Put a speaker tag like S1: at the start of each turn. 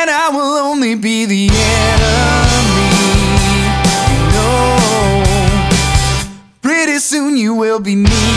S1: and I will only be the enemy. You know, pretty soon you will be needing